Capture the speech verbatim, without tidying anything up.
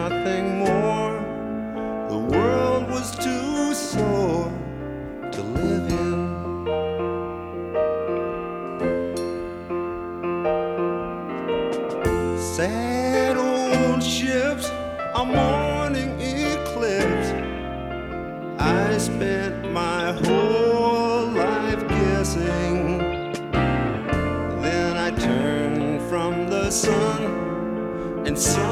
nothing more. The world was too sore to live in. Sad old ships, a morning eclipse. I spent my whole life guessing. Then I turned from the sun and saw